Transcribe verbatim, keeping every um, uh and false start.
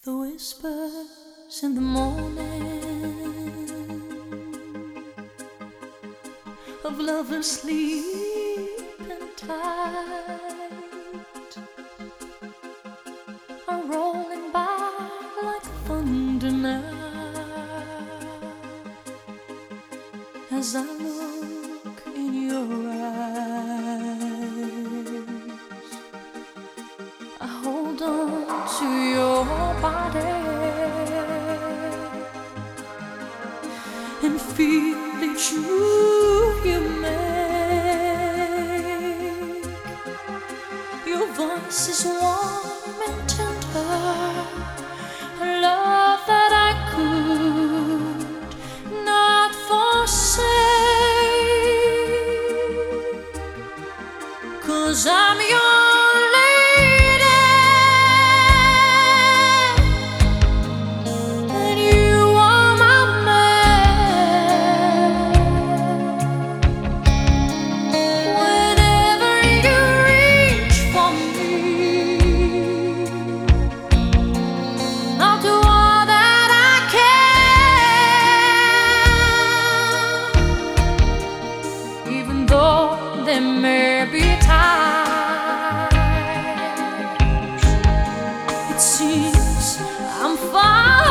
The whispers in the morning of lovers sleeping tight are rolling by like thunder now as I look in your eyes. I hold on to your body and feel each move you make. Your voice is warm and tender, a love that I could not forsake, 'cause I'm your there may be times it seems I'm far